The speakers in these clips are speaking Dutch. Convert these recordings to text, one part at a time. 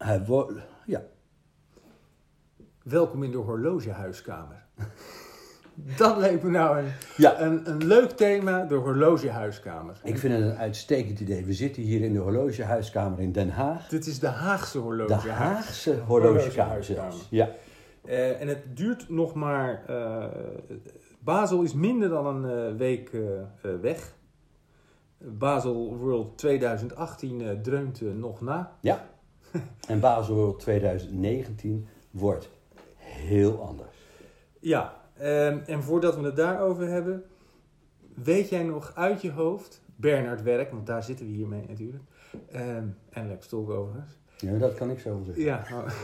Ja. Welkom in de horlogehuiskamer. Dat lijkt me nou Ja. een leuk thema, de horlogehuiskamer. Ik vind het een uitstekend idee. We zitten hier in de horlogehuiskamer in Den Haag. Dit is de Haagse De horlogehuis. Haagse horlogekamer zelfs. Ja. En het duurt nog maar... Basel is minder dan een week weg. Basel World 2018 dreunt nog na. Ja. En Basel World 2019 wordt heel anders. Ja, en voordat we het daarover hebben... Weet jij nog uit je hoofd... Bernard Werk, want daar zitten we hiermee natuurlijk. En Lex Stolk overigens. Ja, dat kan ik zo zeggen. Ja.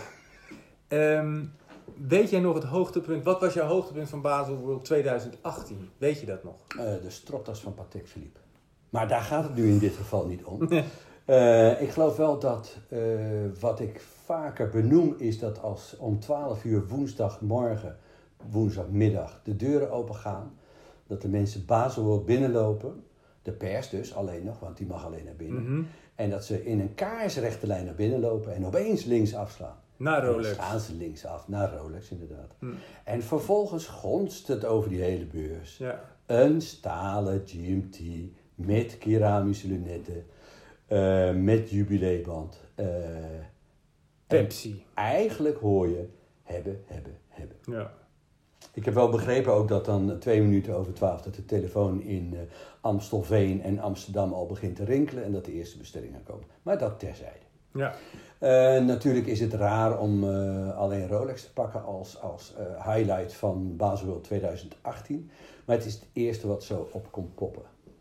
Weet jij nog het hoogtepunt? Wat was jouw hoogtepunt van Basel World 2018? Weet je dat nog? De stropdas van Patek Philippe. Maar daar gaat het nu in dit geval niet om. Ik geloof wel dat wat ik vaker benoem is dat als om 12 uur woensdagmiddag de deuren open gaan, dat de mensen Basel World binnenlopen, de pers dus alleen nog, want die mag alleen naar binnen. Mm-hmm. En dat ze in een kaarsrechte lijn naar binnen lopen en opeens links afslaan. Naar En Rolex. dan gaan ze links af, naar Rolex inderdaad. Mm. En vervolgens gonst het over die hele beurs. Ja. Een stalen GMT met keramische lunetten, met jubileeband. Pepsi. En eigenlijk hoor je hebben. Ja. Ik heb wel begrepen ook dat dan 2 minuten over 12 dat de telefoon in Amstelveen en Amsterdam al begint te rinkelen en dat de eerste bestellingen komen. Maar dat terzijde. Ja. Natuurlijk is het raar om alleen Rolex te pakken als highlight van Basel World 2018. Maar het is het eerste wat zo op komt poppen.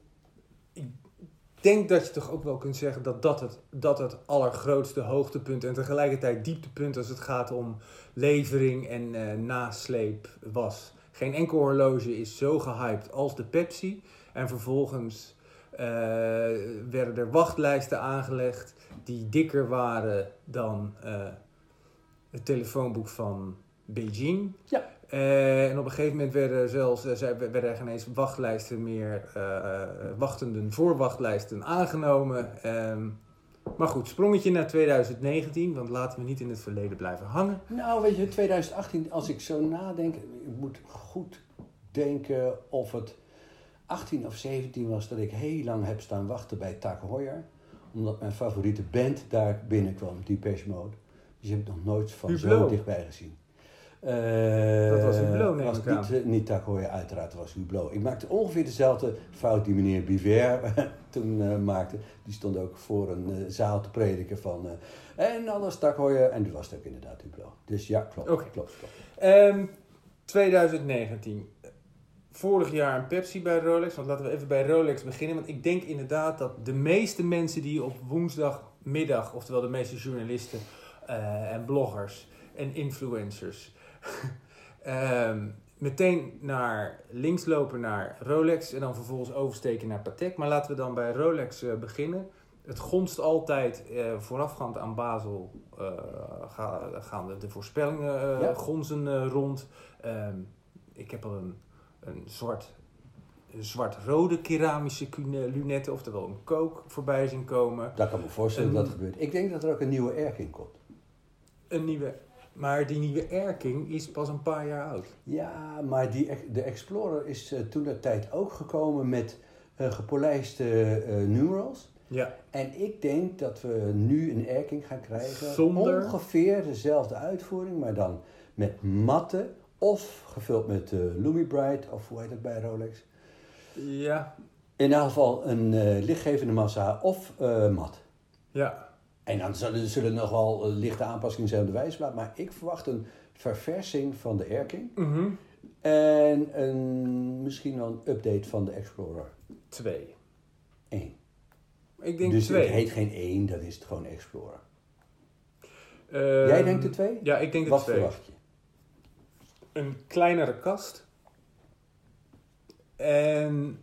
Ik denk dat je toch ook wel kunt zeggen dat het allergrootste hoogtepunt en tegelijkertijd dieptepunt als het gaat om levering en nasleep was. Geen enkel horloge is zo gehyped als de Pepsi. En vervolgens werden er wachtlijsten aangelegd die dikker waren dan het telefoonboek van Beijing. Ja. En op een gegeven moment werden er geen eens wachtlijsten meer, wachtenden voor wachtlijsten aangenomen. Maar goed, sprongetje naar 2019, want laten we niet in het verleden blijven hangen. Nou, weet je, 2018, als ik zo nadenk, ik moet goed denken of het 18 of 17 was dat ik heel lang heb staan wachten bij Tag Heuer. Omdat mijn favoriete band daar binnenkwam, Depeche Mode. Dus je hebt nog nooit van Hublot. zo dichtbij gezien. Dat was Hublot, neem ik aan. Niet Tag Heuer, uiteraard, was Hublot. Ik maakte ongeveer dezelfde fout die meneer Biver toen maakte. Die stond ook voor een zaal te prediken van... en alles Tag Heuer. En toen was het ook inderdaad Hublot. Dus ja, klopt. Oké. Klopt. 2019. Vorig jaar een Pepsi bij Rolex. Want laten we even bij Rolex beginnen. Want ik denk inderdaad dat de meeste mensen die op woensdagmiddag... oftewel de meeste journalisten en bloggers en influencers... meteen naar links lopen naar Rolex en dan vervolgens oversteken naar Patek. Maar laten we dan bij Rolex beginnen. Het gonst altijd voorafgaand aan Basel gaan de voorspellingen gonzen rond. Ik heb al een zwart-rode keramische lunetten, oftewel een kook, voorbij zien komen. Dat kan me voorstellen dat gebeurt. Ik denk dat er ook een nieuwe Erking komt. Maar die nieuwe Erking is pas een paar jaar oud. Ja, maar de Explorer is toentertijd ook gekomen met gepolijste numerals. Ja. En ik denk dat we nu een Erking gaan krijgen. Zonder? Ongeveer dezelfde uitvoering, maar dan met matte of gevuld met Lumibrite, of hoe heet het bij Rolex? Ja. In ieder geval een lichtgevende massa of mat. Ja. En dan zullen nog wel lichte aanpassingen zijn op de wijzerplaat. Maar ik verwacht een verversing van de Erking. Mm-hmm. En misschien wel een update van de Explorer. 2. 1. Ik denk dus 2. het heet geen 1, dat is het gewoon Explorer. Jij denkt de 2? Ja, ik denk de 2. Wat verwacht je? Een kleinere kast. En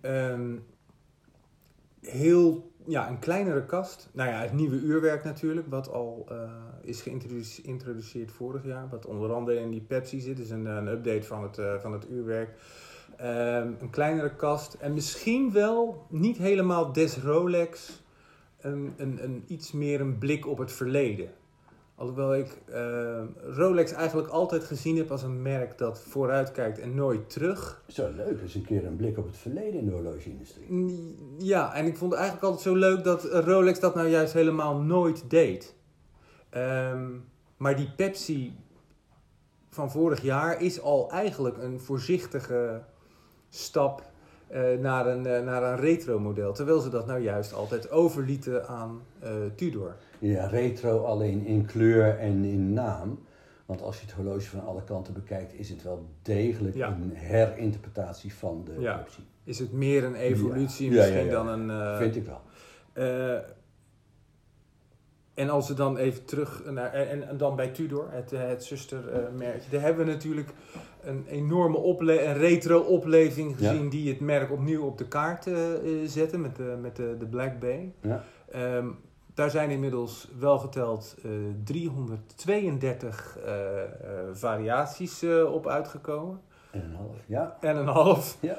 een kleinere kast. Nou ja, het nieuwe uurwerk natuurlijk, wat al is geïntroduceerd vorig jaar. Wat onder andere in die Pepsi zit. Dus een update van het uurwerk. Een kleinere kast. En misschien wel niet helemaal des Rolex. Iets meer een blik op het verleden. Alhoewel ik Rolex eigenlijk altijd gezien heb als een merk dat vooruit kijkt en nooit terug. Zo leuk, eens een keer een blik op het verleden in de horloge-industrie. Ja, en ik vond het eigenlijk altijd zo leuk dat Rolex dat nou juist helemaal nooit deed. Maar die Pepsi van vorig jaar is al eigenlijk een voorzichtige stap naar een retro model. Terwijl ze dat nou juist altijd overlieten aan Tudor. Ja, retro alleen in kleur en in naam. Want als je het horloge van alle kanten bekijkt, is het wel degelijk een herinterpretatie van de Pepsi. Is het meer een evolutie misschien dan een... Vind ik wel. En als we dan even terug naar... En dan bij Tudor, het zustermerkje. Daar hebben we natuurlijk een enorme een retro-opleving gezien die het merk opnieuw op de kaart zette met de Black Bay. Ja. Daar zijn inmiddels wel geteld 332 variaties op uitgekomen. En een half, ja. En een half. Ja.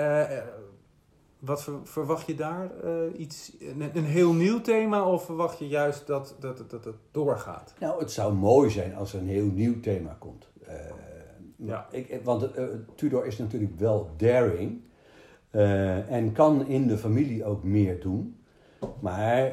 Wat verwacht je daar? Een heel nieuw thema of verwacht je juist dat het doorgaat? Nou, het zou mooi zijn als er een heel nieuw thema komt. Want Tudor is natuurlijk wel daring en kan in de familie ook meer doen. Maar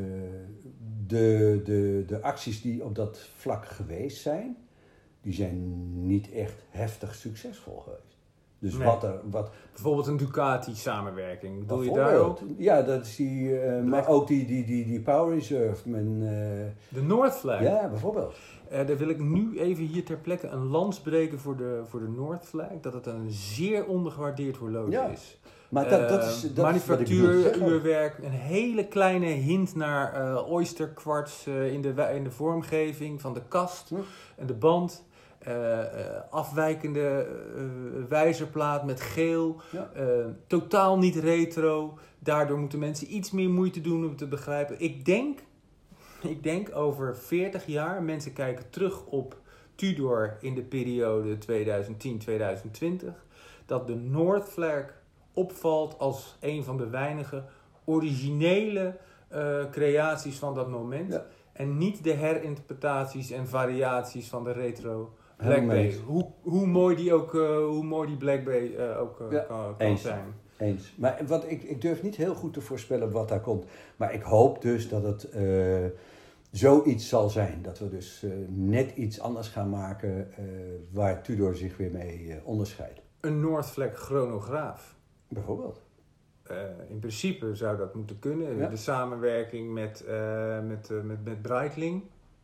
de acties die op dat vlak geweest zijn, die zijn niet echt heftig succesvol geweest. Dus nee. wat bijvoorbeeld een Ducati-samenwerking, bedoel je daar ook? Ja, dat is maar ook die Power Reserve. De North Flag. Ja, bijvoorbeeld. Daar wil ik nu even hier ter plekke een lans breken voor de North Flag. Dat het een zeer ondergewaardeerd horloge is. Maar dat is manufactuuruurwerk, een hele kleine hint naar oysterkwarts in de vormgeving van de kast en de band. Afwijkende wijzerplaat met geel, totaal niet retro. Daardoor moeten mensen iets meer moeite doen om te begrijpen. Ik denk over 40 jaar, mensen kijken terug op Tudor in de periode 2010-2020, dat de North Flag opvalt als een van de weinige originele creaties van dat moment. Ja. En niet de herinterpretaties en variaties van de retro Black Bay. Hoe mooi die Black Bay kan zijn. Eens. Maar ik durf niet heel goed te voorspellen wat daar komt. Maar ik hoop dus dat het zoiets zal zijn. Dat we dus net iets anders gaan maken waar Tudor zich weer mee onderscheidt. Een North Flag chronograaf. Bijvoorbeeld. In principe zou dat moeten kunnen. Ja. De samenwerking met Breitling.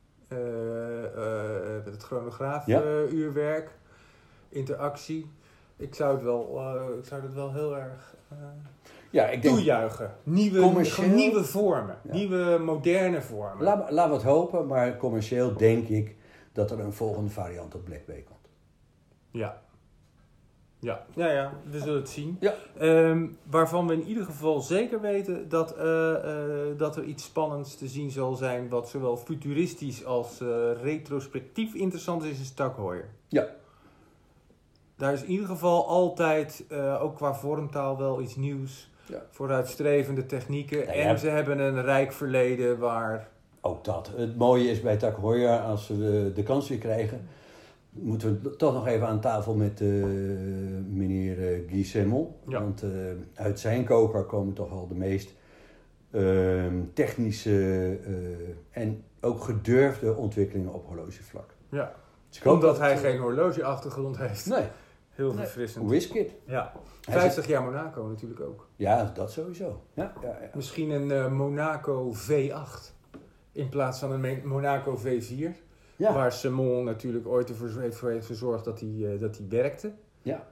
Met het chronograafuurwerk. Interactie. Ik zou het wel heel erg toejuichen. Nieuwe vormen. Ja. Nieuwe moderne vormen. Laten we het hopen. Maar commercieel denk ik dat er een volgende variant op Black Bay komt. Ja. Ja, we zullen het zien. Ja. Waarvan we in ieder geval zeker weten dat er iets spannends te zien zal zijn, wat zowel futuristisch als retrospectief interessant is Tag Heuer. Ja. Daar is in ieder geval altijd, ook qua vormtaal, wel iets nieuws. Ja. Vooruitstrevende technieken. Ja, en ze hebben een rijk verleden waar... Ook dat. Het mooie is bij Tag Heuer, als we de kans weer krijgen, moeten we toch nog even aan tafel met meneer Guy Semmel. Ja. Want uit zijn koker komen toch al de meest technische en ook gedurfde ontwikkelingen op horlogevlak. Ja, dus omdat hij geen horlogeachtergrond heeft. Nee. Heel verfrissend. Whisky. Ja. 50 jaar Monaco natuurlijk ook. Ja, dat sowieso. Ja. Misschien een Monaco V8 in plaats van een Monaco V4. Ja. Waar Semon natuurlijk ooit ervoor heeft gezorgd dat hij werkte. Ja.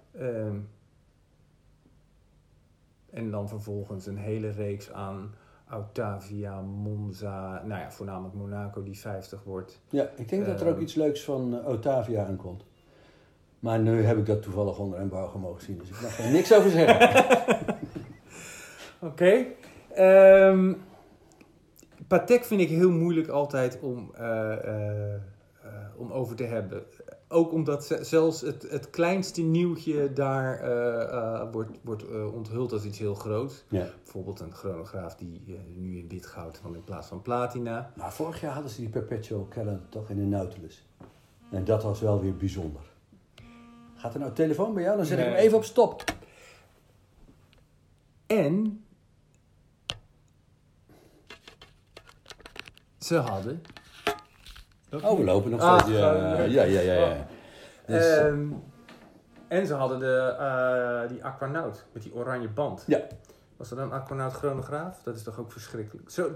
En dan vervolgens een hele reeks aan Autavia, Monza, nou ja, voornamelijk Monaco die 50 wordt. Ja, ik denk dat er ook iets leuks van Autavia aankomt. Maar nu heb ik dat toevallig onder embargo mogen zien, dus ik mag er niks over zeggen. Oké. Patek vind ik heel moeilijk altijd om over te hebben. ook omdat zelfs het kleinste nieuwtje daar wordt onthuld als iets heel groots. Ja. Bijvoorbeeld een chronograaf die nu in wit goud dan in plaats van platina. Maar vorig jaar hadden ze die Perpetual Calendar toch in de Nautilus. En dat was wel weer bijzonder. Gaat er nou telefoon bij jou? Dan zet ik hem even op stop. En ze hadden... Oh, we lopen nog steeds. Ja. Dus, en ze hadden die Aquanaut met die oranje band. Ja. Was dat een Aquanaut chronograaf? Dat is toch ook verschrikkelijk. Zo,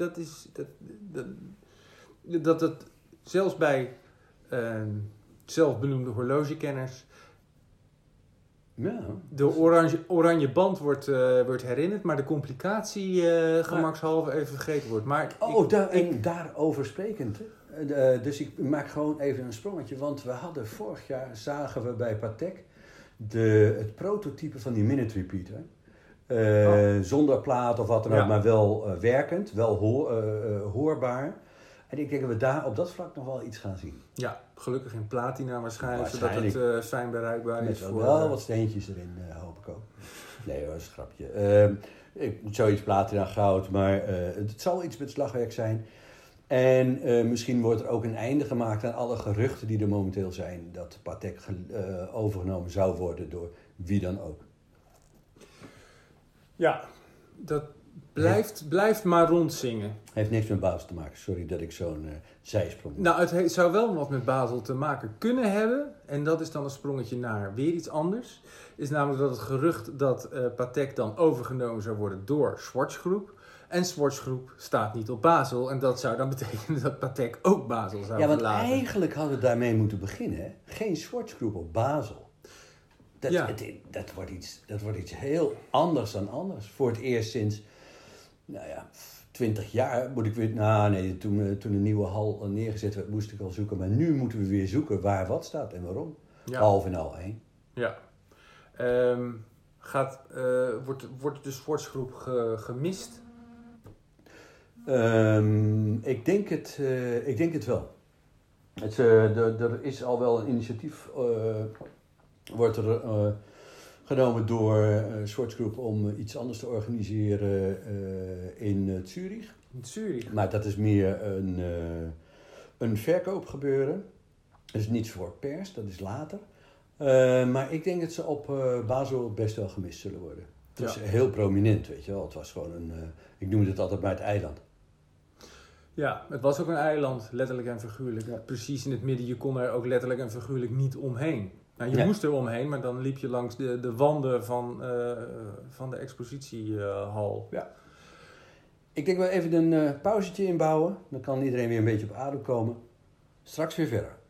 dat het zelfs bij zelfbenoemde horlogekenners ja. de oranje band wordt herinnerd, maar de complicatie gemakshalve even vergeten wordt. Maar daarover sprekend. Dus ik maak gewoon even een sprongetje, want we hadden vorig jaar, zagen we bij Patek het prototype van die minute repeater. Zonder plaat of wat dan ook, maar wel werkend, wel hoorbaar. En ik denk dat we daar op dat vlak nog wel iets gaan zien. Ja, gelukkig in platina waarschijnlijk. Zodat het fijn bereikbaar is. Met wel wat steentjes erin, hoop ik ook. Nee hoor, dat is een grapje. Ik moet zoiets platina goud, maar het zal iets met slagwerk zijn. En misschien wordt er ook een einde gemaakt aan alle geruchten die er momenteel zijn. Dat Patek overgenomen zou worden door wie dan ook. Ja, dat blijft maar rondzingen. Heeft niks met Basel te maken. Sorry dat ik zo'n zijsprong. Nou, het zou wel wat met Basel te maken kunnen hebben. En dat is dan een sprongetje naar weer iets anders. Is namelijk dat het gerucht dat Patek dan overgenomen zou worden door Swatch Group. En Swatch Group staat niet op Basel. En dat zou dan betekenen dat Patek ook Basel zou verlaten. Ja, want eigenlijk hadden we daarmee moeten beginnen. Hè? Geen Swatch Group op Basel. Dat wordt iets heel anders dan anders. Voor het eerst sinds, 20 jaar moet ik weer... toen de nieuwe hal neergezet werd, moest ik al zoeken. Maar nu moeten we weer zoeken waar wat staat en waarom. Ja. Half en al één. Ja. Wordt de Swatch Group gemist? Ik denk het wel. Er is al wel een initiatief... wordt er genomen door Swatch Group om iets anders te organiseren in Zurich. In Zurich? Maar dat is meer een verkoopgebeuren. Dat is niets voor pers, dat is later. Maar ik denk dat ze op Basel best wel gemist zullen worden. Het was heel prominent, weet je wel. Het was gewoon ik noemde het altijd maar het eiland. Ja, het was ook een eiland, letterlijk en figuurlijk. Ja. Precies in het midden, je kon er ook letterlijk en figuurlijk niet omheen. Nou, je moest er omheen, maar dan liep je langs de wanden van de expositiehal. Ja. Ik denk wel even een pauzetje inbouwen. Dan kan iedereen weer een beetje op adem komen. Straks weer verder.